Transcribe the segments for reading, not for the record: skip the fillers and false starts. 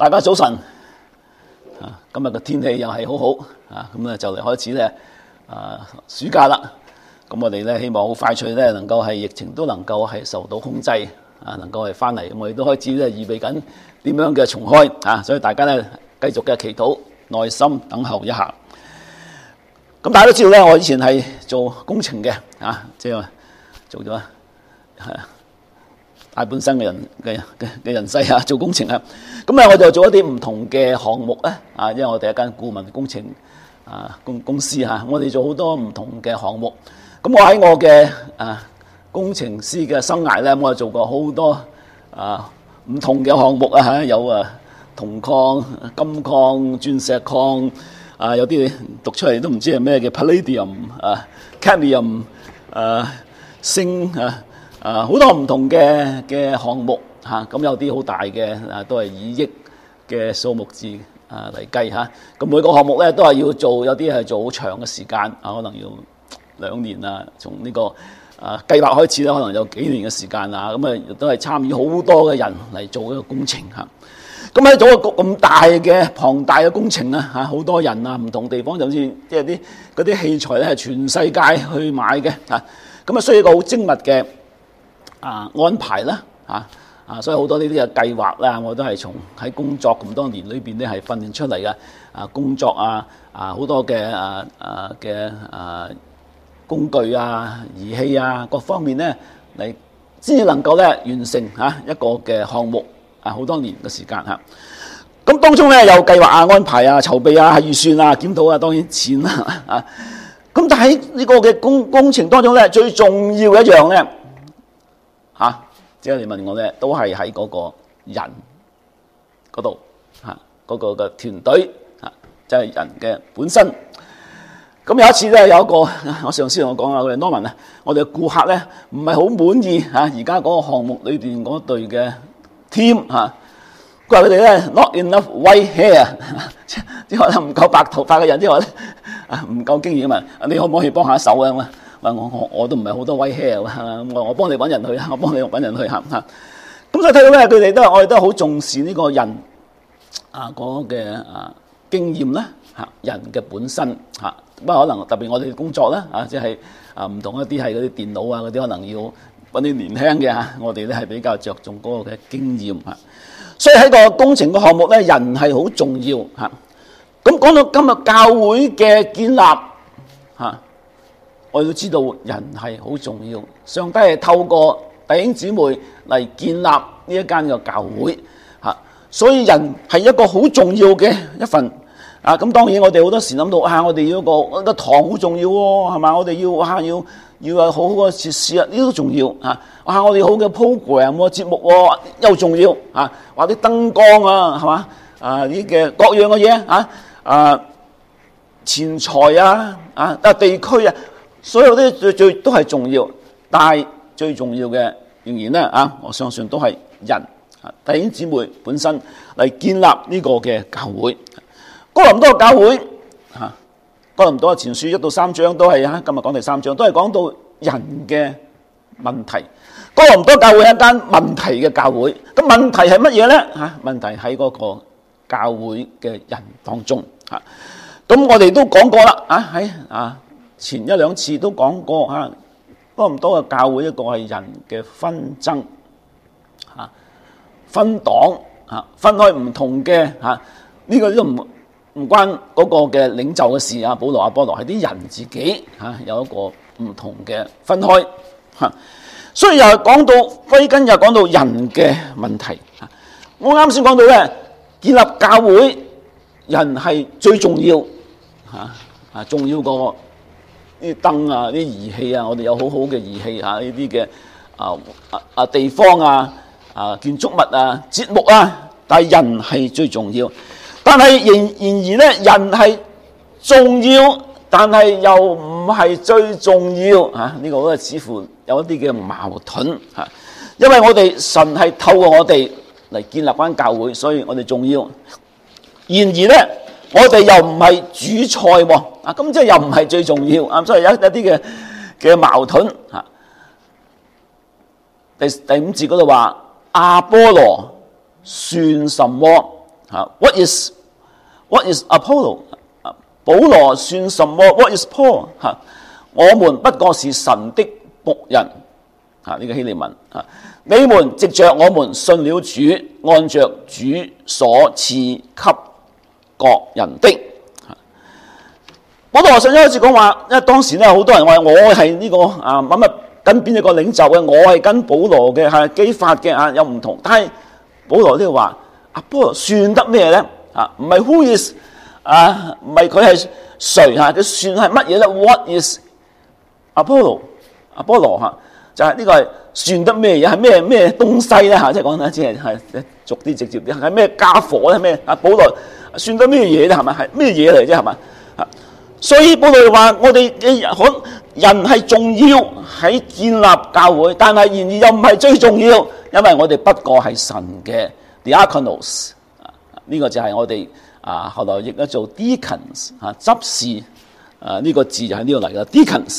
大家早晨今日嘅天氣又係好好咁就嚟開始咧暑假啦。咁我哋咧希望好快脆咧能夠係疫情都能夠係受到控制能夠係翻嚟。我哋都開始咧預備緊點樣嘅重開所以大家咧繼續嘅祈禱，耐心等候一下。咁大家都知道咧，我以前係做工程嘅即係做咗大半生嘅人世做工程咁我就做一啲唔同嘅項目因為我哋一間顧問工程公司我哋做好多唔同嘅項目。咁我喺我嘅工程師嘅生涯咧，我做過好多唔同嘅項目有銅礦、金礦、鑽石礦有啲讀出嚟都唔知係咩嘅 Palladium、Cadmium、鋅好多唔同嘅項目咁有啲好大嘅都係以億嘅數目字嚟計咁每個項目咧都係要做，有啲係做好長嘅時間可能要2年從呢個計劃開始咧，可能有幾年嘅時間咁亦都係參與好多嘅人嚟做一個工程咁喺做一個咁大嘅龐大嘅工程好多人唔同地方，就好似即係嗰啲器材咧係全世界去買嘅咁需要一個好精密嘅安排啦所以好多呢啲嘅計劃啦，我都係從喺工作咁多年裏邊咧係訓練出嚟嘅工作好多嘅工具儀器各方面咧嚟先至能夠咧完成一個嘅項目好多年嘅時間咁當中咧有計劃安排籌備預算檢討當然錢咁但係呢個嘅工程當中咧最重要一樣咧即係你問我咧，都係喺嗰個人嗰度嗰個嘅團隊即係人嘅本身。咁有一次咧，有一個我上司同我講我哋 Norman 我哋嘅顧客咧唔係好滿意而家嗰個項目裏邊嗰隊嘅 team 佢話佢哋咧 not enough white hair 即係話唔夠白頭髮嘅人，即係話咧唔夠經驗你可唔可以幫下手我都唔係好多 white hair 我幫你揾人去我幫你揾人去咁所以睇到咧佢哋我哋都好重視呢個人嗰嘅經驗啦人嘅本身不過可能特別我哋工作啦即係唔同一啲係嗰啲電腦嗰啲可能要揾啲年輕嘅我哋咧係比較着重嗰個嘅經驗所以喺個工程嘅項目咧，人係好重要咁講到今日教會嘅建立我哋都知道人係好重要，上帝係透過弟兄姊妹嚟建立呢一間嘅教會所以人係一個好重要嘅一份咁當然我哋好多時諗到我哋要一個堂好重要係嘛？我哋要好好嘅設施呢都重要我哋好嘅 program 節目又重要或者燈光係嘛呢嘅各樣嘅嘢錢財地區所有啲最都係重要，但係最重要嘅仍然咧我相信都係人弟兄姊妹本身嚟建立呢個嘅教會。哥林多教會哥林多前書1到3章都係今日講第3章都係講到人嘅問題。哥林多教會係一間問題嘅教會，咁問題係乜嘢咧問題喺嗰個教會嘅人當中咁我哋都講過啦喺前1、2次都講過哥林多嘅教會一個係人嘅紛爭分黨分開唔同嘅呢個都唔關嗰個嘅領袖嘅事保羅、阿波羅係啲人自己有一個唔同嘅分開所以又講到歸根，又講到人嘅問題我啱先講到咧，建立教會人係最重要重要過啲燈啲儀器我哋有好好嘅儀器呢啲嘅地方建築物節目但係人係最重要。但係然而咧，人係重要，但係又唔係最重要呢個咧似乎有一啲嘅矛盾因為我哋神係透過我哋嚟建立翻教會，所以我哋重要。然而咧，我哋又唔係主菜咁即係又唔係最重要所以有一啲嘅矛盾第5節嗰度話阿波羅算什麼 What is Apollo？ 保羅算什麼 ？What is Paul？ 我們不過是神的僕人。呢個希臘文你們藉着我們信了主，按着主所賜給各人的。保羅上一開始講話，因為當時咧好多人話我係呢個乜跟邊一個領袖嘅，我係跟保羅嘅，係基法嘅有唔同。但係保羅呢度話保羅算得咩咧？唔係 who is 唔係佢係誰佢算係乜嘢咧 ？What is Apollo？ 波羅就係呢個係算得咩嘢？係咩東西咧？即係講得只係逐啲直接啲，係咩家伙咧？咩保羅算得咩嘢咧？係咪係咩嘢嚟啫？係咪所以保羅話我哋人係重要喺建立教會，但係然而又唔係最重要，因為我哋不過係神嘅 diakonos。呢個就係我哋後來譯咗做 deacons 執事呢個字就喺呢度嚟嘅 deacons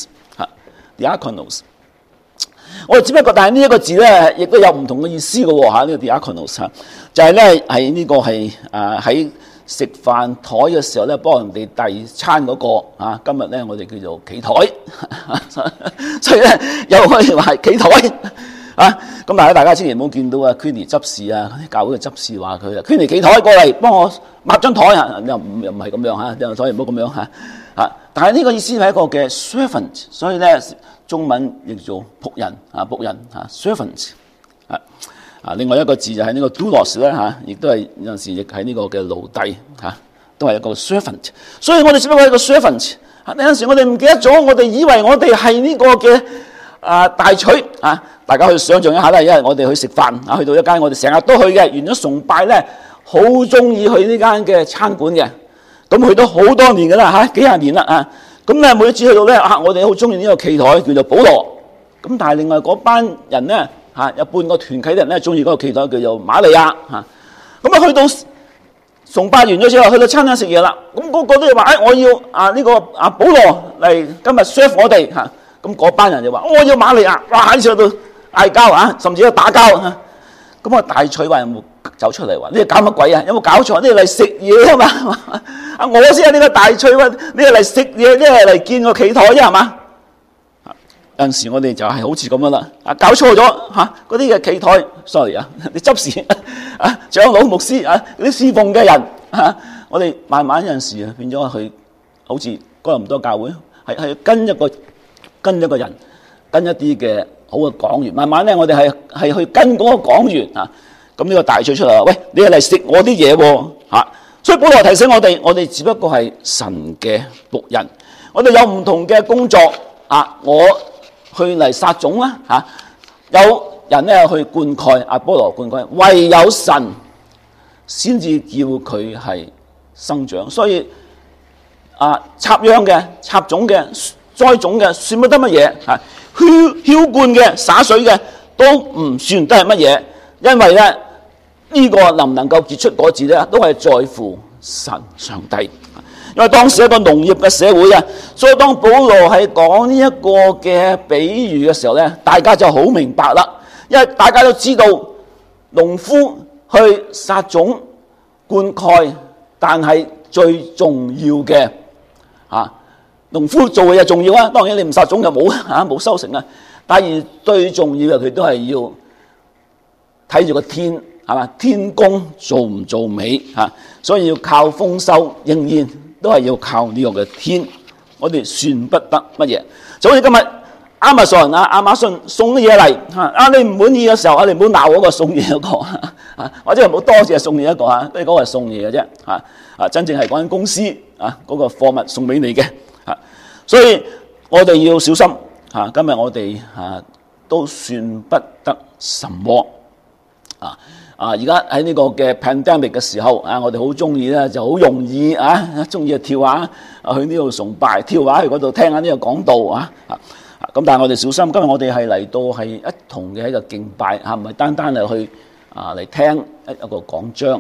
diakonos。我哋只不過，但係呢一個字咧，亦都有唔同嘅意思嘅喎呢個 diakonos 就係咧係呢個係喺食飯台嘅時候咧，幫人哋遞餐嗰個今日咧我哋叫做企台，所以咧又可以話係企台咁但係大家千祈唔好見到Queenie 執事啲教會嘅執事話佢Queenie企台過嚟幫我抹張台又唔係咁樣所以唔好咁樣但係呢個意思係一個嘅 servant， 所以咧中文譯做僕人僕人servant。另外一個字就係呢個 doulos 咧亦都係有陣時亦喺呢個嘅奴隸都係一個 servant。所以我哋只不過係一個 servant。有陣時我哋唔記得咗，我哋以為我哋係呢個嘅大取大家去想象一下啦，因為我哋去食飯去到一間我哋成日都去嘅，完咗崇拜咧，好中意去呢間嘅餐館嘅，咁去到好多年噶啦幾廿年啦咁咧每一次去到咧我哋好中意呢個企台叫做保羅，咁但係另外嗰班人咧有半個團契嘅人咧中意嗰個企台叫做瑪利亞咁去到崇拜完咗之後，去到餐廳食嘢啦，咁嗰個都要話我要呢個保羅嚟今日 serve 我哋咁嗰班人就話我要瑪利亞，哇喺度嗌交甚至有打交咁大取話有冇走出嚟話呢個搞乜鬼有冇搞錯？呢個嚟食嘢嘛我先係呢個大取話呢個嚟食嘢，呢個嚟見個企台啫係嘛？有陣時我哋就係好似咁樣啦搞錯咗嗰啲嘅企台 sorry 你執事長老牧師嗰啲侍奉嘅人我哋慢慢有陣時變咗去好似哥林多教會係跟一個人，跟一啲嘅好嘅講員，慢慢咧我哋係去跟嗰個講員咁呢個大取出嚟話喂，你係嚟食我啲嘢喎所以保羅提醒我哋只不過係神嘅僕人，我哋有唔同嘅工作我去嚟撒種啦有人咧去灌溉保羅灌溉，唯有神先至叫佢係生長，所以插秧嘅、插種嘅、栽種嘅算不得乜嘢澆灌嘅、灑水嘅都唔算得係乜嘢，因為咧呢個能唔能夠結出果子咧，都係在乎神上帝。因為當時一個農業嘅社會所以當保羅係講呢一個嘅比喻嘅時候咧，大家就好明白啦，因為大家都知道農夫去撒種灌溉，但係最重要嘅農夫做嘅嘢重要當然你唔撒種就冇收成但係最重要嘅佢都係要睇住個天天公做唔做美所以要靠豐收，仍然都係要靠呢個嘅天，我哋算不得乜嘢。就好似今日亞馬遜送啲嘢嚟你唔滿意嘅時候你唔好鬧嗰個送嘢嗰個或者唔好多謝送嘢一個呢個係送嘢嘅啫真正係講緊公司嗰個貨物送俾你嘅所以我哋要小心今日我哋都算不得什麼而家喺呢個嘅 pandemic 嘅時候我哋好中意咧，就好容易中意跳下去呢度崇拜，跳下去嗰度聽下呢個講道咁但係我哋小心，今日我哋係嚟到係一同嘅一個敬拜唔係單單係去嚟聽一個講章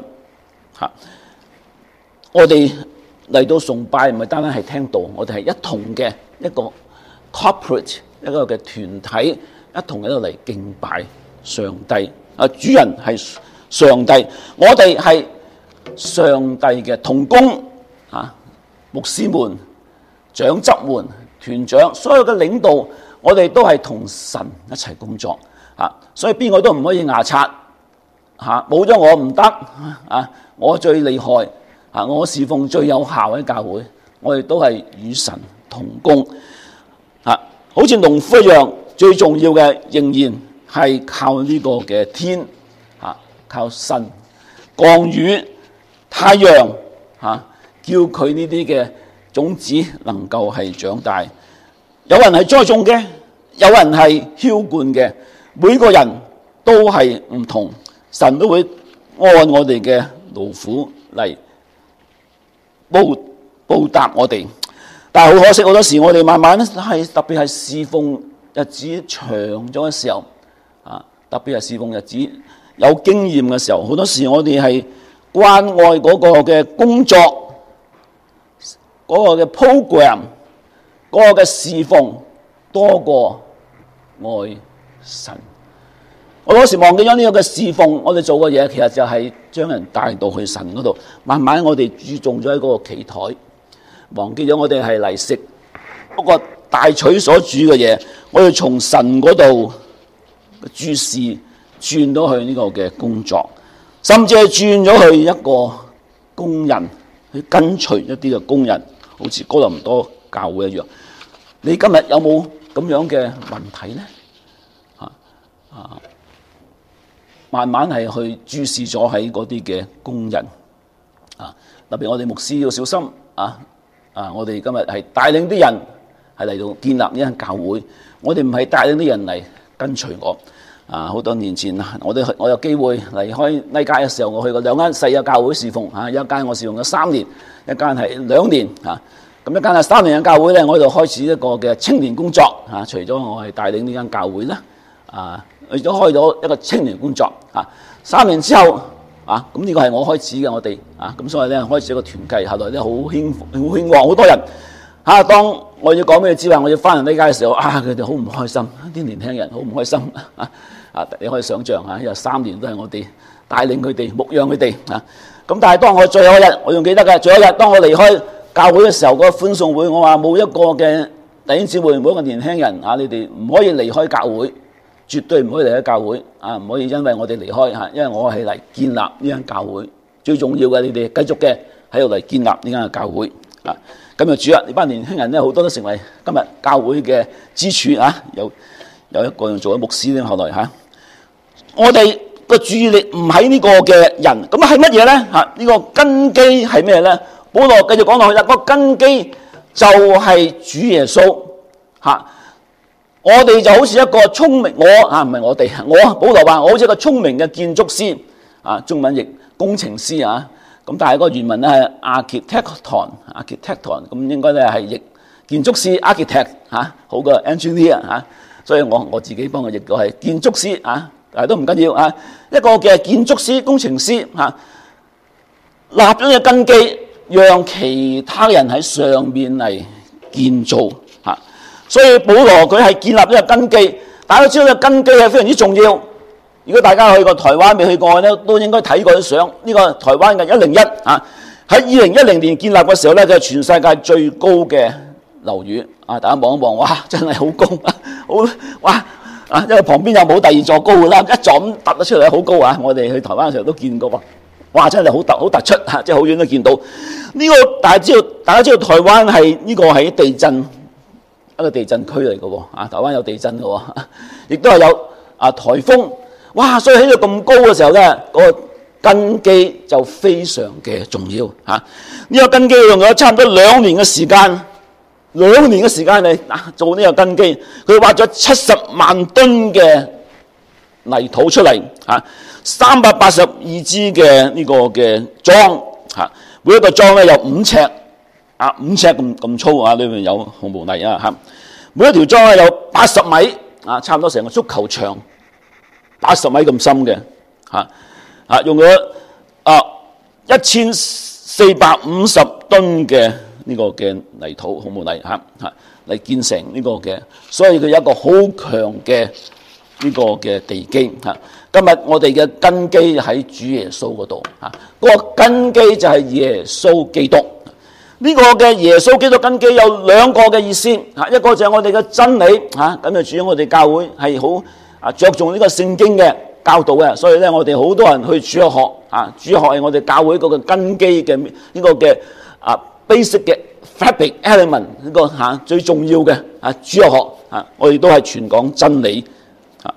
我哋嚟到崇拜唔係單單係聽道，我哋係一同嘅一個 corporate 一個嘅團體，一同喺度嚟敬拜上帝主人係上帝，我哋係上帝嘅同工牧師們、長執們、團長，所有嘅領導，我哋都係同神一齊工作所以邊個都唔可以牙擦冇咗我唔得我最厲害我侍奉最有效喺教會，我哋都係與神同工好似農夫一樣，最重要嘅仍然係靠呢個嘅天靠神降雨太陽叫佢呢啲嘅種子能夠係長大。有人係栽種嘅，有人係澆灌嘅，每個人都係唔同，神都會按我哋嘅勞苦嚟報答我哋。但係好可惜，好多時我哋慢慢係特別係侍奉日子長咗嘅時候特別係侍奉日子有經驗嘅時候，好多時我哋係關愛嗰個嘅工作，嗰個嘅 program， 嗰個嘅侍奉多過愛神。我有時忘記咗呢個嘅侍奉，我哋做嘅嘢其實就係將人帶到去神嗰度。慢慢我哋注重咗喺嗰個祈台，忘記咗我哋係嚟食嗰個大取所煮嘅嘢。我哋從神嗰度注視轉到去呢個嘅工作，甚至係轉咗去一個工人去跟隨一啲嘅工人，好似哥林多教會一樣。你今日有冇咁樣嘅問題呢？慢慢係去注視咗喺嗰啲嘅工人特別我哋牧師要小心我哋今日係帶領啲人係嚟到建立呢間教會，我哋唔係帶領啲人嚟跟隨我。好多年前我有機會離開呢街嘅時候，我去過兩間細嘅教會侍奉一間我侍奉咗3年，一間係2年咁一間係3年嘅教會咧，我喺度開始一個嘅青年工作除咗我係帶領呢間教會啦亦都開咗一個青年工作3年之後咁呢個係我開始嘅，我哋咁所以咧開始一個團契，後來咧好興旺，好多人當我要講俾你知話我要翻嚟呢街嘅時候佢哋好唔開心，啲年輕人好唔開心你可以想象因為3年都係我哋帶領佢哋牧養佢哋咁但係當我最後一日，我仲記得嘅，最後一日當我離開教會嘅時候，嗰個歡送會，我話冇一個嘅弟兄姊妹，每一個年輕人你哋唔可以離開教會，絕對唔可以離開教會唔可以因為我哋離開因為我係嚟建立呢間教會，最重要嘅你哋繼續嘅喺度嚟建立呢間嘅教會咁就主呢班年輕人咧好多都成為今日教會嘅支柱有一個人做咗牧師咧，後來我哋個注意力唔喺呢個嘅人，咁係乜嘢咧呢個根基係咩咧？保羅繼續講落去啦，個根基就係主耶穌我哋就好似一個聰明，唔係我哋，保羅話我好似一個聰明嘅建築師中文譯工程師咁但係個原文咧係 architecton， 咁應該咧係譯建築師 architect 好過 engineer 所以我自己幫佢譯到係建築師但係都唔緊要一個嘅建築師工程師立咗嘅根基，讓其他人喺上面嚟建造所以保羅佢係建立呢個根基，大家都知道呢個根基係非常之重要。如果大家去過台灣未去過咧，都應該睇過啲相。呢個台灣嘅101喺2010年建立嘅時候咧，就係全世界最高嘅樓宇大家望一望，哇，真係好高因為旁邊又冇第二座高嘅啦，一座咁突咗出嚟好高我哋去台灣嘅時候都見過哇，真係好突出即係好遠都見到呢個。大家知道台灣係呢個係地震一個地震區嚟嘅台灣有地震嘅亦都係有颱風。哇！所以喺度咁高嘅時候咧，嗰個根基就非常嘅重要呢個根基用咗差唔多2年嘅時間嚟做呢個根基。佢挖咗70萬噸嘅泥土出嚟382支嘅呢個嘅樁每一個樁咧有5尺5尺咁粗裏面有紅毛泥每一條樁咧有80米差唔多成個足球場80米咁深嘅用咗1450噸嘅呢個嘅泥土紅毛泥嚟建成呢個嘅，所以佢有一個好強嘅呢個嘅地基咁今日我哋嘅根基喺主耶穌嗰度啊，嗰個根基就係耶穌基督。呢個嘅耶穌基督根基有兩個嘅意思啊，一個就係我哋嘅真理啊，咁就主要我哋教會係好着重呢個聖經嘅教導嘅，所以咧我哋好多人去主日學啊，主日學係我哋教會嗰個根基嘅呢個嘅basic 嘅 fabric element 呢個最重要嘅主日學啊，我哋都係傳講真理啊。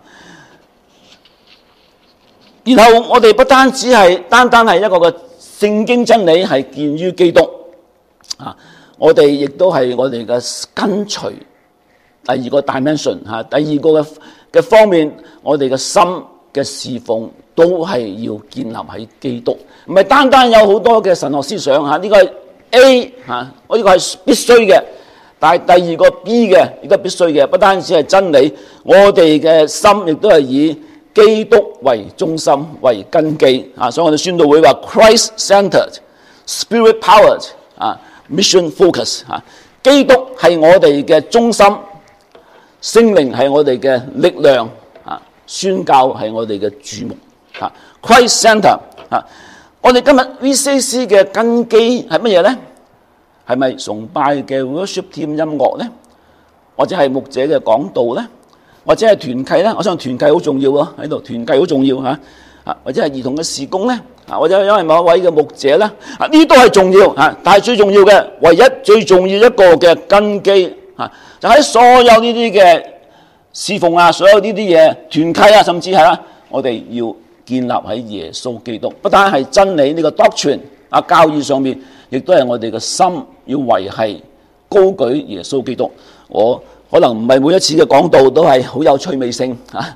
然後我哋不單止係單係一個嘅聖經真理係建於基督啊，我哋亦都係我哋嘅跟隨第二個 dimension 第二個嘅方面，我哋嘅心嘅侍奉都係要建立喺基督，唔係單有好多嘅神學思想呢個係 A 我呢個係必須嘅，但係第二個 B 嘅亦都係必須嘅，不單止係真理，我哋嘅心亦都係以基督為中心為根基所以我哋宣道會話 Christ-centered, Spirit-powered Mission focus 基督係我哋嘅中心，聖靈係我哋嘅力量宣教係我哋嘅主目Christ-centered 我哋今日 VCC 嘅根基係乜嘢咧？係咪崇拜嘅 worship team 音樂咧？或者係牧者嘅講道咧？或者係團契咧？我相信團契好重要喎，喺度團契好重要或者係兒童嘅事工咧？或者因為某一位嘅牧者咧？呢啲都係重要但係最重要嘅，唯一最重要一個嘅根基就喺所有呢啲嘅侍奉所有呢啲嘢團契甚至係我哋要建立喺耶穌基督，不單係真理呢個 doctrine 教義上面，亦都係我哋嘅心要維繫高舉耶穌基督。我可能唔係每一次嘅講道都係好有趣味性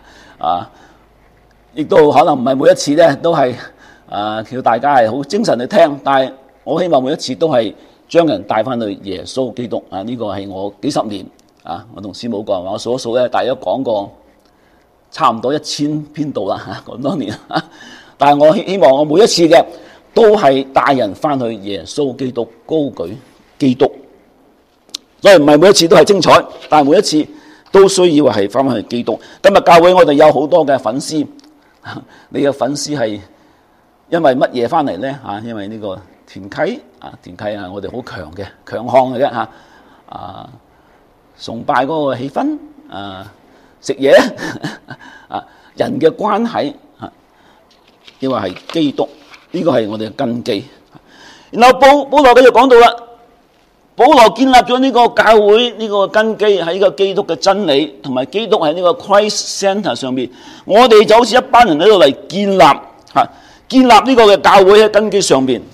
亦都可能唔係每一次咧都係叫大家係好精神去聽，但係我希望每一次都係將人帶翻去耶穌基督呢個係我幾十年我同師母講話，我數一數咧，大約講過差唔多1000篇道啦咁多年但係我希望我每一次嘅都係帶人翻去耶穌基督，高舉基督。所以唔係每一次都係精彩，但係每一次都需要係翻去基督。今日教會我哋有好多嘅粉絲，你嘅粉絲係因為乜嘢翻嚟咧？因為呢個團契我哋好強項嘅啫崇拜嗰個氣氛食嘢人嘅關係因為係基督，呢個係我哋嘅根基。然後保羅繼續講到啦。保羅建立咗呢個教會呢個根基喺呢個基督嘅真理，同埋基督喺呢個 Christ Center 上面，我哋就好似一班人喺度嚟建立呢個嘅教會喺根基上面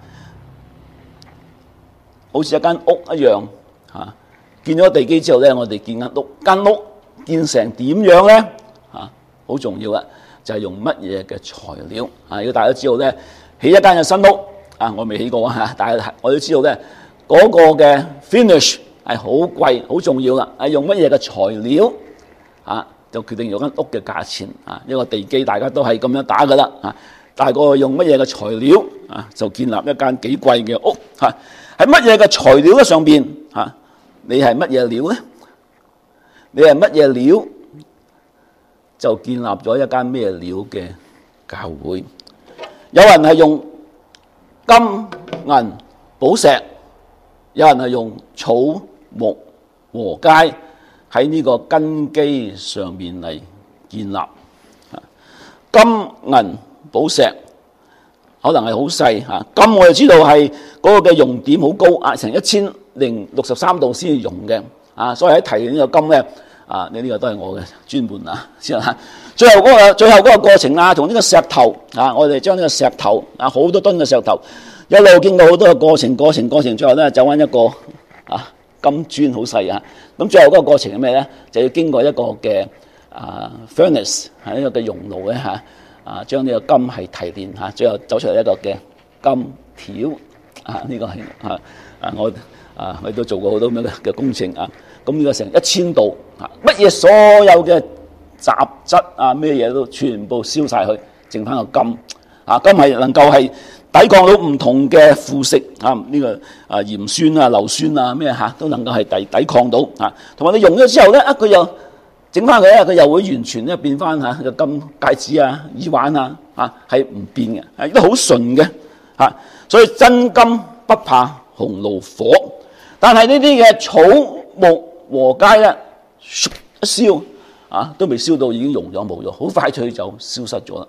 好似一間屋一樣建咗地基之後咧，我哋建間屋建成點樣咧好重要啊！就係用乜嘢嘅材料如果大家知道咧，起一間嘅新屋我未起過但係我都知道咧。嗰個嘅 finish 係好貴好重要啦，係用乜嘢嘅材料就決定咗間屋嘅價錢一個地基大家都係咁樣打噶啦大概用乜嘢嘅材料就建立一間幾貴嘅屋喺乜嘢嘅材料嘅上邊你係乜嘢料咧？你係乜嘢料就建立咗一間咩料嘅教會？有人係用金銀寶石。有人係用草木禾秸喺呢個根基上面嚟建立金銀寶石，可能係好細金我哋知道係嗰個嘅熔點好高成1063度先至熔嘅所以喺提呢個金咧你呢個都係我嘅專門先最後嗰個過程同呢個石頭我哋將呢個石頭好多噸嘅石頭。一路經過好多嘅過程，最後咧走翻一個金磚好細咁最後嗰個過程係咩咧？就要經過一個嘅furnace 係一個嘅熔爐咧將呢個金係提煉最後走出嚟一個嘅金條呢個係我都做過好多咁樣嘅工程咁呢個成1000度乜嘢所有嘅雜質咩嘢都全部燒晒去，剩翻個金金係能夠係。抵抗到唔同嘅腐蝕呢個鹽酸硫酸咩都能夠係抵抗到同埋你溶咗之後咧佢又整翻佢咧，佢又會完全咧變翻嚇個金戒指啊、耳環啊，係唔變嘅，係都好純嘅嚇。所以真金不怕紅爐火，但係呢啲嘅草木禾秸咧，一燒都未燒到已經溶咗冇咗，好快脆就消失咗啦。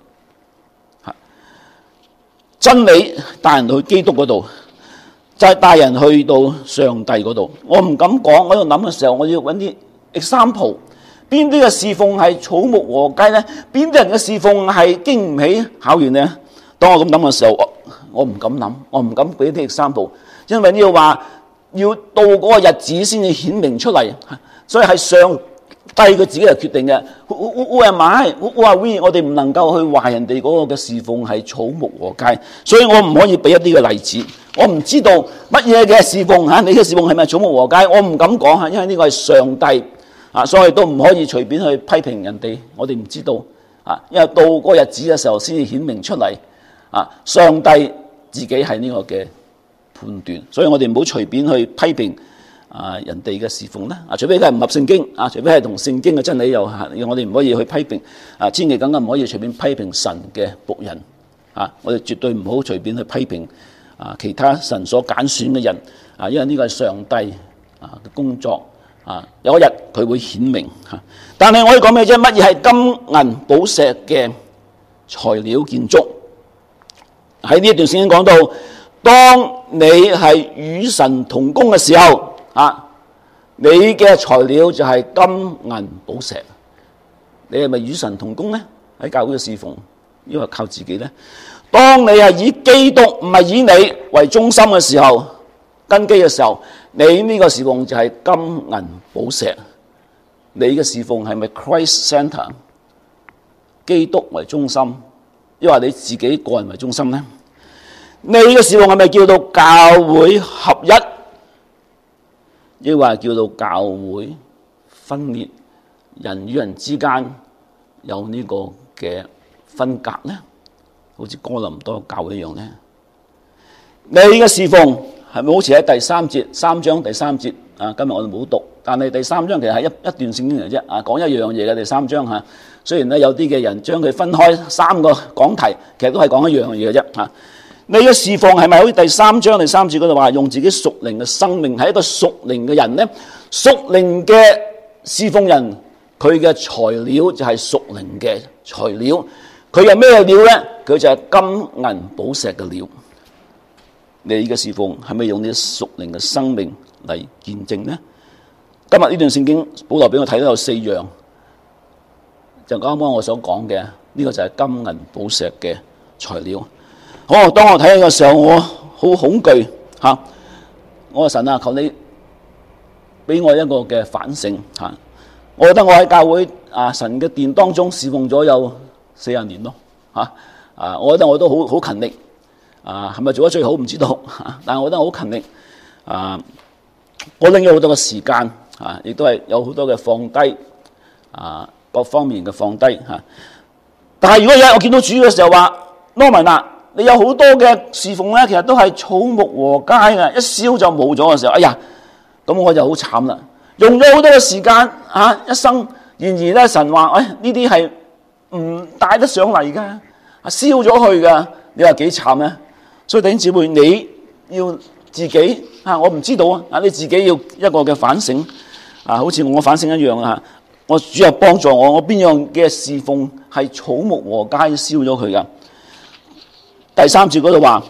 真理帶人去基督嗰度，就係帶人去到上帝嗰度。我唔敢講，我喺度諗嘅時候，我要揾啲 example， 邊啲嘅侍奉係草木禾秸咧？邊啲人嘅侍奉係經唔起考驗咧？當我咁諗嘅時候，我唔敢諗，我唔敢俾啲 example， 因為呢度話要到嗰個日子先至顯明出嚟，所以係上帝佢自己係決定嘅。Who am I? Who are we？ 我哋唔能夠去話人哋嗰個嘅侍奉係草木禾秸，所以我唔可以俾一啲嘅例子。我唔知道乜嘢嘅侍奉你嘅侍奉係咪草木禾秸？我唔敢講，因為呢個係上帝所以都唔可以隨便去批評人哋。我哋唔知道因為到嗰個日子嘅時候先至顯明出嚟上帝自己係呢個嘅判斷，所以我哋唔好隨便去批評人哋嘅侍奉啦，除非佢係唔合聖經除非係同聖經嘅真理有我哋唔可以去批評千祈更加唔可以隨便批評神嘅僕人我哋絕對唔好隨便去批評其他神所揀選嘅人因為呢個係上帝嘅工作有一日佢會顯明但係我可以講咩啫？乜嘢係金銀寶石嘅材料建築？喺呢一段聖經講到，當你係與神同工嘅時候你嘅材料就係金銀寶石。你係咪與神同工呢？喺教會嘅侍奉，因為靠自己呢？當你係以基督唔係以你為中心嘅時候，根基嘅時候，你呢個侍奉就係金銀寶石。你嘅侍奉係咪 Christ Center？ 基督為中心，抑或你自己個人為中心呢？你嘅侍奉係咪叫到教會合一？抑或叫到教會分裂，人與人之間有呢個嘅分隔呢？好似哥林多教會一樣呢？你嘅侍奉係咪好似喺第三節3章第3節今日我哋冇讀，但係第3章其實係一段聖經嚟啫講一樣嘢嘅。第3章雖然咧有啲嘅人將佢分開3個講題，其實都係講一樣嘢嘅啫你嘅侍奉係咪好似第3章第3節嗰度話用自己屬靈嘅生命係一個屬靈嘅人呢？屬靈嘅侍奉人，佢嘅材料就係屬靈嘅材料。佢係咩料呢？佢就係金銀寶石嘅料。你嘅侍奉係咪用你屬靈嘅生命嚟見證呢？今日呢段聖經保羅俾我睇到有4樣，就啱啱我所講嘅呢個就係金銀寶石嘅材料。好，當我睇嘅時候，我好恐懼我話神求你俾我一個嘅反省我覺得我喺教會神嘅殿當中侍奉咗有40年咯我覺得我都好勤力係咪做得最好唔知道但係我覺得我好勤力我拎咗好多嘅時間亦都係有好多嘅放低各方面嘅放低但係如果有一日我見到主嘅時候話Norman你有好多嘅侍奉咧，其實都係草木禾秸嘅，一燒就冇咗嘅時候，哎呀，咁我就好慘啦！用咗好多嘅時間一生，然而咧神話，呢啲係唔帶得上嚟噶，燒咗去噶，你話幾慘咧？所以弟兄姊妹，你要自己我唔知道你自己要一個嘅反省好似我反省一樣我主要幫助我邊樣嘅侍奉係草木禾秸燒咗佢噶。第3節嗰度話，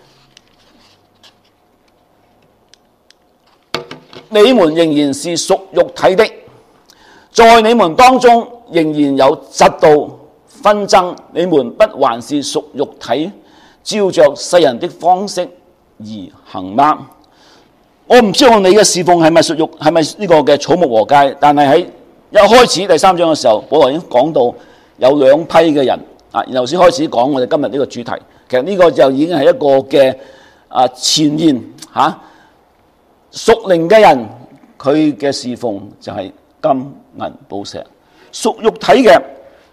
你們仍然是屬肉體的，在你們當中仍然有嫉妒紛爭，你們不還是屬肉體，照着世人的方式而行嗎？我唔知道你嘅侍奉係咪屬肉，係咪呢個嘅草木禾秸？但係喺一開始第3章嘅時候，保羅已經講到有2批嘅人然後先開始講我哋今日呢個主題。其實呢個就已經係一個嘅前言屬靈嘅人佢嘅侍奉就係金銀寶石，屬肉體嘅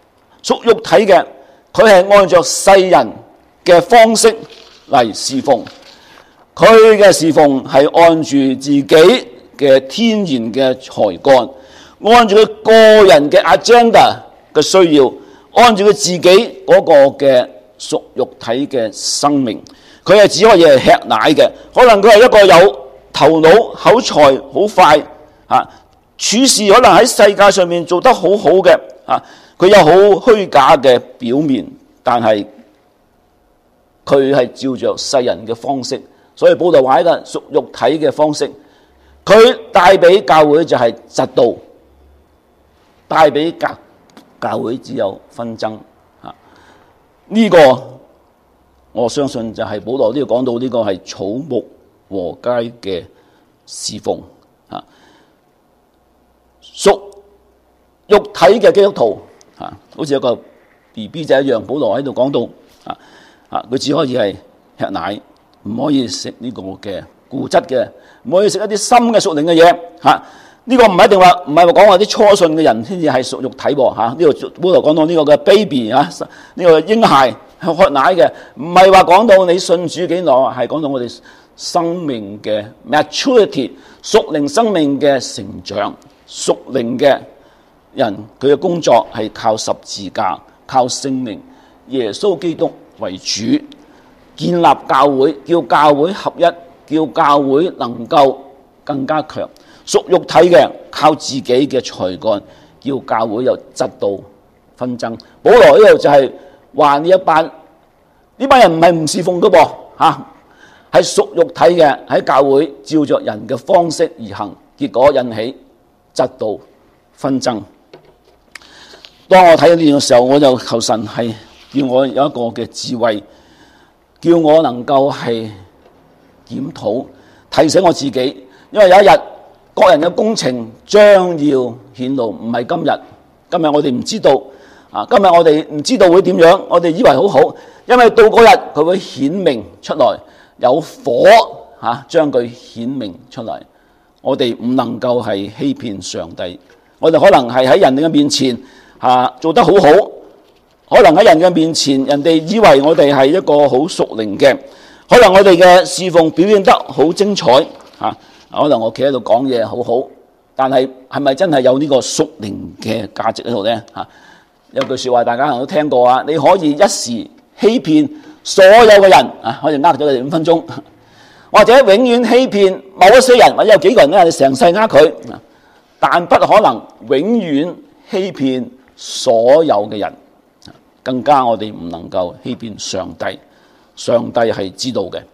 佢係按照世人嘅方式嚟侍奉，佢嘅侍奉係按住自己嘅天然嘅才幹， 按住佢個人嘅 agenda 嘅需要，按住佢自己嗰個嘅屬肉體嘅生命，佢係只可以係吃奶嘅。可能佢係一個有頭腦、口才好快處事可能喺世界上面做得好好嘅佢有好虛假嘅表面，但係佢係照着世人嘅方式，所以保羅話一個屬肉體嘅方式，佢帶俾教會就係嫉妒，帶俾教會只有紛爭呢個我相信就係保羅呢度講到呢個係草木禾秸嘅侍奉屬肉體嘅基督徒好似一個 BB 仔一樣，保羅喺度講到佢只可以係吃奶，唔可以食呢個嘅固質嘅，唔可以食一啲深嘅屬靈嘅嘢呢個唔係一定話，唔係話講話啲初信嘅人先至係屬肉體喎呢度保羅講到呢個嘅 baby 呢個嬰孩係喝奶嘅，唔係話講到你信主幾耐，係講到我哋生命嘅 maturity， 屬靈生命嘅成長。屬靈嘅人佢嘅工作係靠十字架，靠聖靈耶穌基督為主，建立教會，叫教會合一，叫教會能夠更加強。屬肉體嘅靠自己嘅才幹，叫教會有嫉妒紛爭。保羅呢度就係話呢班人唔係唔侍奉嘅噃係屬肉體嘅，喺教會照着人嘅方式而行，結果引起嫉妒紛爭。當我睇到呢樣嘅時候，我就求神係叫我有一個嘅智慧，叫我能夠係檢討，提醒我自己，因為有一日各人嘅工程將要顯露，唔係今日。今日我哋唔知道今日我哋唔知道會點樣，我哋以為好好，因為到嗰日佢會顯明出來，有火將佢顯明出來。我哋唔能夠係欺騙上帝，我哋可能係喺人哋嘅面前做得好好，可能喺人嘅面前，人哋以為我哋係一個好屬靈嘅，可能我哋嘅侍奉表現得好精彩可能我企喺度講嘢好好，但係係咪真係有呢個屬靈嘅價值喺度呢？有句說話大家可能都聽過你可以一時欺騙所有嘅人可以呃咗佢哋5分鐘。或者永遠欺騙某一些人，或者有幾個人咧，你成世呃佢，但不可能永遠欺騙所有嘅人。更加我哋唔能夠欺騙上帝，上帝係知道嘅。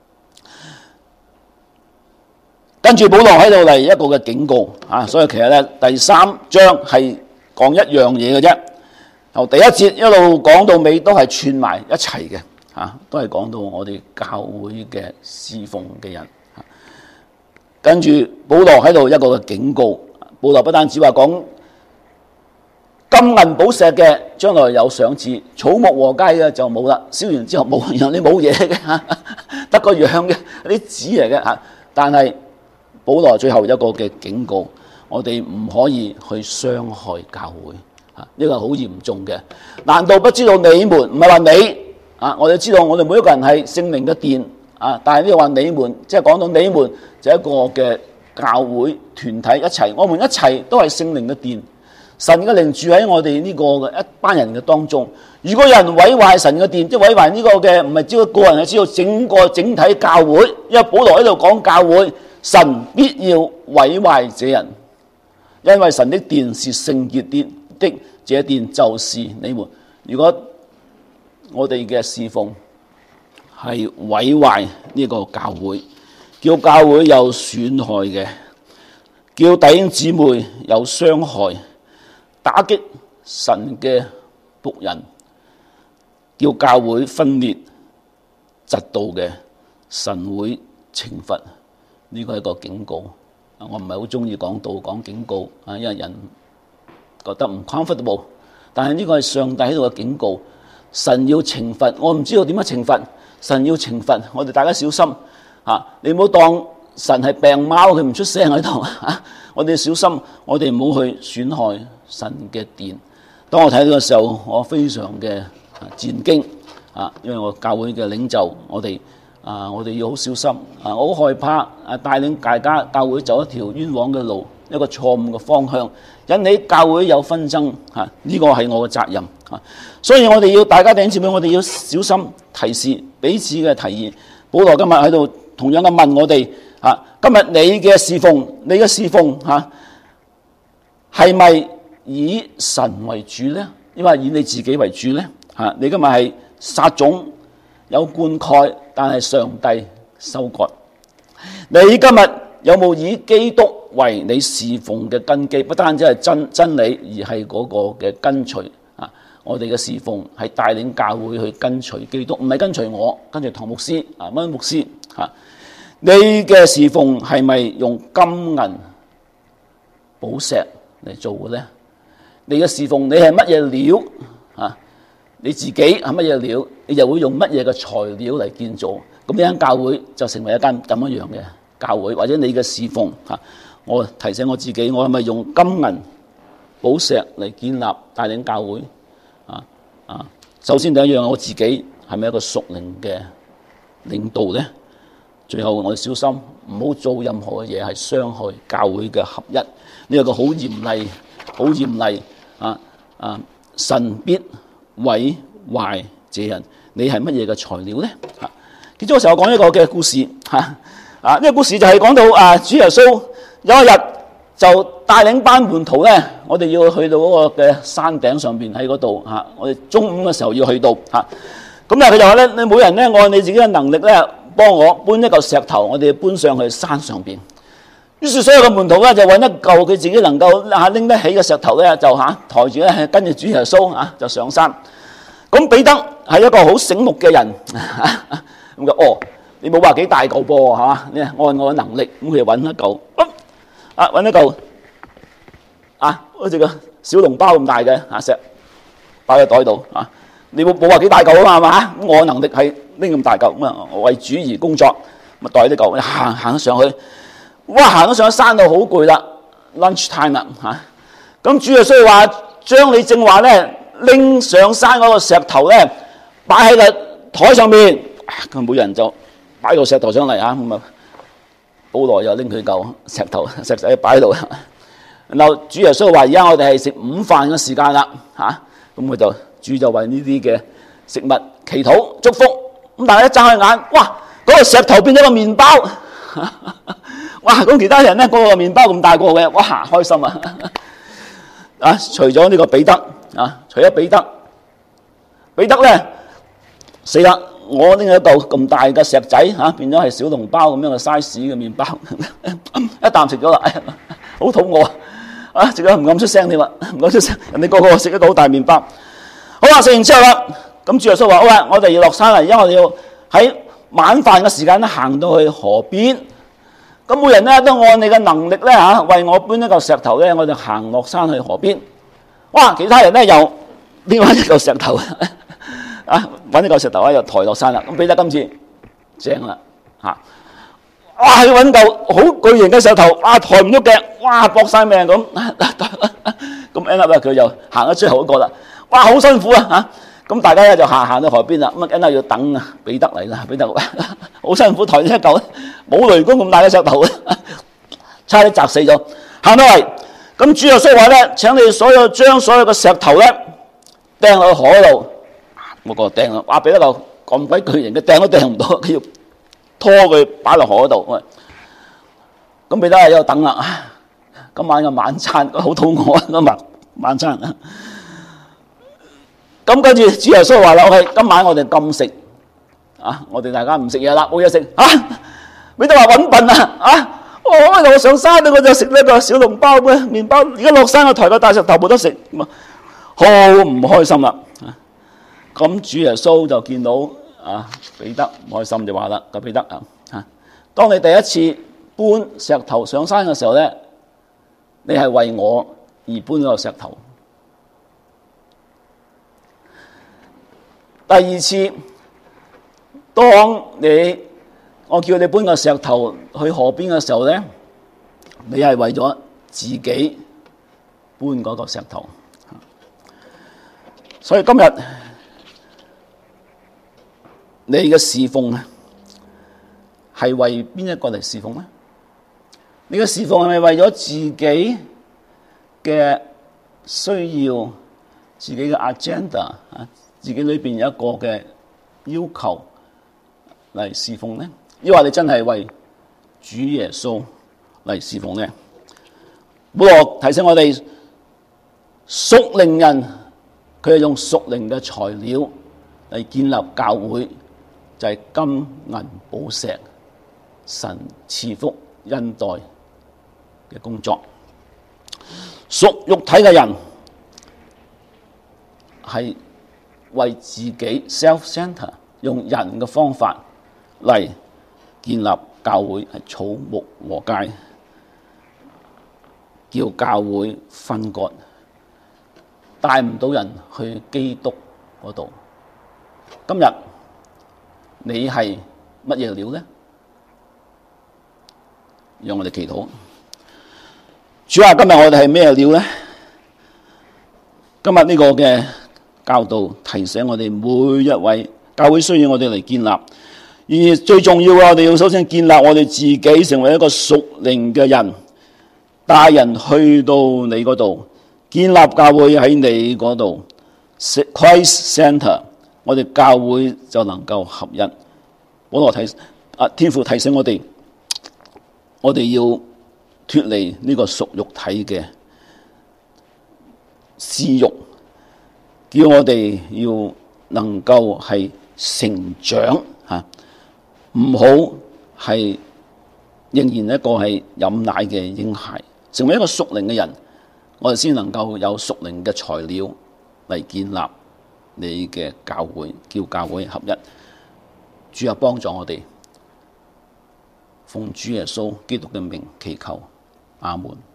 跟住保羅喺度嚟一個嘅警告所以其實咧第3章係講一樣嘢嘅啫，由第1節一路講到尾都係串埋一齊嘅。都係講到我哋教會嘅侍奉嘅人。跟住保羅喺度一個嘅警告，保羅不單止話講金銀寶石嘅將來有賞賜，草木禾秸嘅就冇啦，燒完之後冇，然後你冇嘢嘅得個樣嘅啲紙嚟嘅但係保羅最後一個嘅警告，我哋唔可以去傷害教會呢個好嚴重嘅。難道不知道你們，唔係話你我哋知道我哋每一個人係聖靈嘅殿但係呢個話你們，即係講到你們就一個嘅教會團體一齊，我們一齊都係聖靈嘅殿，神嘅靈住喺我哋呢個嘅一班人嘅當中。如果有人毀壞神嘅殿，即係毀壞呢個嘅唔係只有個人，係知道整體教會。因為保羅喺度講教會，神必要毀壞這人，因為神的殿是聖潔的，這殿就是你們。如果我哋嘅侍奉係毀壞呢個教會，叫教會有損害嘅，叫弟兄姊妹有傷害，打擊神嘅僕人，叫教會分裂嫉妒嘅，神會懲罰。呢個係一個警告。我唔係好中意講道講警告因為人覺得唔 comfortable， 但係呢個係上帝喺度嘅警告。神要懲罰，我唔知道點樣懲罰。神要懲罰，我哋大家小心你唔好當神係病貓，佢唔出聲喺度我哋小心，我哋唔好去損害神嘅殿。當我睇到嘅時候，我非常嘅戰驚因為我教會嘅領袖，我哋要好小心我好害怕帶領大家教會走一條冤枉嘅路。 一個錯誤嘅方向，引起教會有紛爭嚇，呢個係我嘅責任嚇。所以我哋要大家弟兄姊妹，我哋要小心提示彼此嘅提議。保羅今日喺度同樣嘅問我哋嚇，今日你嘅侍奉嚇係咪以神為主呢？抑或以你自己為主呢？嚇，你今日係撒種有灌溉，但係上帝收割。你今日有冇以基督為你侍奉嘅根基？不單止係真理，而係嗰個嘅跟隨啊！我哋嘅侍奉係帶領教會去跟隨基督，唔係跟隨我，跟隨唐牧師啊、溫牧師嚇。你嘅侍奉係咪用金銀寶石嚟做嘅咧？你嘅侍奉你係乜嘢料啊？你自己係乜嘢料，你就會用乜嘢嘅材料嚟建造。咁呢間教會就成為一間咁樣嘅教會，或者你嘅侍奉嚇。我提醒我自己，我係咪用金銀寶石嚟建立帶領教會啊？首先第一樣，我自己係咪一個屬靈嘅領導咧？最後我哋小心唔好做任何嘅嘢係傷害教會嘅合一。呢一個好嚴厲啊！神必毀壞這人。你係乜嘢嘅材料咧？嚇！其中嘅時候講一個嘅故事嚇。呢個故事就係講到主耶穌有一日就帶領班門徒咧，我哋要去到嗰個嘅山頂上邊喺嗰度嚇。我哋中午嘅時候要去到嚇。咁但係佢就話咧，你每人咧按你自己嘅能力咧，幫我搬一嚿石頭，我哋搬上去山上邊。於是所有嘅門徒咧就揾一嚿佢自己能夠拎得起嘅石頭咧，就抬住咧跟住主耶穌就上山。咁彼得係一個好醒目嘅人，咁就你冇話幾大嚿噃係嘛？你按我嘅能力，咁佢就揾一嚿，揾一嚿好似個小籠包咁大嘅石，擺喺袋度啊！你冇話幾大嚿啊嘛係嘛？咁我嘅能力係拎咁大嚿，咁我為主而工作，咪袋呢嚿行咗上去。哇！行咗上山度好攰啦 ，lunch time 啦嚇。咁主耶穌話：將你正話咧拎上山嗰個石頭咧，擺喺個台上面。佢每人就擺個石頭上嚟嚇，咁啊，保羅又拎佢嚿石頭石仔擺喺度。然後主耶穌話：而家我哋係食午飯嘅時間啦嚇。咁佢就主就為呢啲嘅食物祈禱祝福。咁但係一睜開眼，哇！嗰個石頭變咗個麵包。哇！咁其他人咧，嗰個麵包咁大個嘅，哇！開心啊！除咗呢個彼得除咗彼得咧死啦！我拎咗一嚿咁大嘅石仔變咗係小籠包咁樣嘅 size 嘅麵包，一啖食咗啦，好肚餓食咗唔敢出聲添啊！唔敢出聲，人哋個個食一個好大麵包。好啦，食完之後啦，咁主耶穌話：好啦，我哋要落山啦，而家我哋要喺晚飯嘅時間咧行到去河邊。咁每人咧都按你嘅能力咧為我搬一嚿石頭咧，我就行落山去河邊。哇！其他人咧又拎翻一嚿石頭揾一嚿石頭又抬落山啦。咁彼得今次正啦哇！要揾嚿好巨型嘅石頭，抬唔喐嘅，哇！搏晒命咁咁 end up 佢又行咗最後一個啦。哇！好辛苦咁大家咧就行到河邊啦。咁end up要等彼得嚟啦。彼得好辛苦抬咗一嚿冇雷公咁大嘅石頭，差啲砸死咗。行到嚟，咁主耶穌話咧：請你將所有嘅石頭咧掟落去河度。我個掟啦，俾一嚿咁鬼巨型嘅掟都掟唔到，佢要拖佢擺落河度。咁彼得喺度等啦。今晚嘅晚餐好肚餓啊！今日晚餐咁跟住主耶穌話啦：OK，今晚我哋禁食我哋大家唔食嘢啦，冇嘢食彼得話揾笨我上山我就食呢個小籠包嘅麵包，而家落山我抬個大石頭冇得食，好唔開心啦。咁主耶穌就見到彼得唔開心就話啦：彼得當你第一次搬石頭上山嘅時候咧，你係為我而搬嗰個石頭。第二次，當我叫你搬個石頭去河邊嘅時候咧，你係為咗自己搬嗰個石頭。所以今日你嘅侍奉係為邊一個嚟侍奉咧？ 你嘅侍奉係咪為咗自己嘅需要、自己嘅 agenda 啊，自己裏邊有一個嘅要求嚟侍奉呢？抑或你真係為主耶穌嚟侍奉呢？保羅提醒我哋，屬靈人佢係用屬靈嘅材料嚟建立教會，就係金銀寶石，神賜福恩待嘅工作。屬肉體嘅人係為自己 self-center， 用人嘅方法嚟建立教會，係草木禾秸，叫教會分割，帶唔到人去基督嗰度。今日你係乜嘢料呢？讓我哋祈禱。主啊，今日我哋係咩料呢？今日呢個嘅教導提醒我哋每一位教會需要我哋嚟建立，而最重要嘅，我哋要首先建立我哋自己，成為一個屬靈嘅人，帶人去到你嗰度，建立教會喺你嗰度 ，Christ Center， 我哋教會就能夠合一。保羅天父提醒我哋，我哋要脫離呢個屬肉體嘅私欲，叫我哋要能夠係成長吓，唔好係仍然一個係飲奶嘅嬰孩，成為一個屬靈嘅人，我哋先能夠有屬靈嘅材料嚟建立你嘅教會，叫教會合一。主啊，幫助我哋，奉主耶穌基督嘅名祈求，阿門。